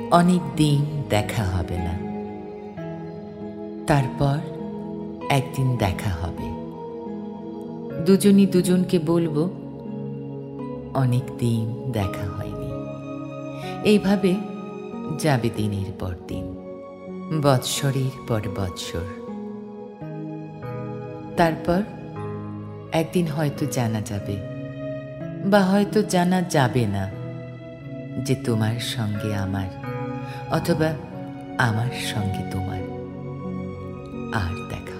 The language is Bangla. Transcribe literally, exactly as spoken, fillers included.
অনেক দিন দেখা হবে না, তারপর একদিন দেখা হবে। দুজনই দুজনকে বলবো অনেক দিন দেখা হয়নি। এইভাবে যাবে দিনের পর দিন, বৎসরের পর বৎসর। তারপর একদিন হয়তো জানা যাবে, বা হয়তো জানা যাবে না, যে তোমার সঙ্গে আমার, অথবা আমার সঙ্গে তোমার আর দেখা